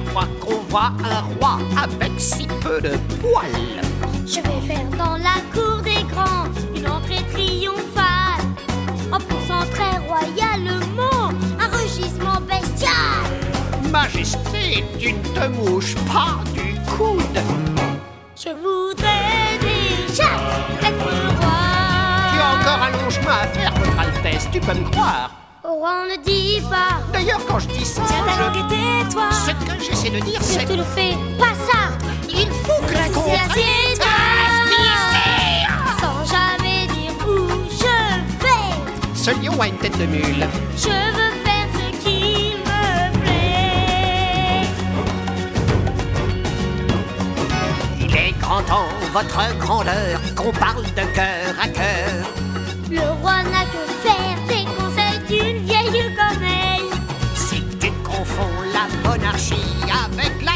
première fois qu'on voit un roi avec si peu de poils. Je vais faire dans la cour des grands une entrée triomphale, en poussant très royalement un rugissement bestial. Majesté, tu ne te mouches pas du coude. Je voudrais déjà être roi. Tu as encore un long chemin à faire, votre Altesse, tu peux me croire. Au roi, on ne dit pas. D'ailleurs, quand je dis ça, Tiens ta langue et tais-toi. ce que j'essaie de dire, Si c'est tu le fais, pas ça. il faut que la C'est comprenne. assez sans jamais dire où je vais. Ce lion a une tête de mule. Je veux faire ce qu'il me plaît. Il est grand temps, votre grandeur, qu'on parle de cœur à cœur. Le roi n'a que faire des conseils d'une vieille corneille. Si tu confonds la monarchie avec la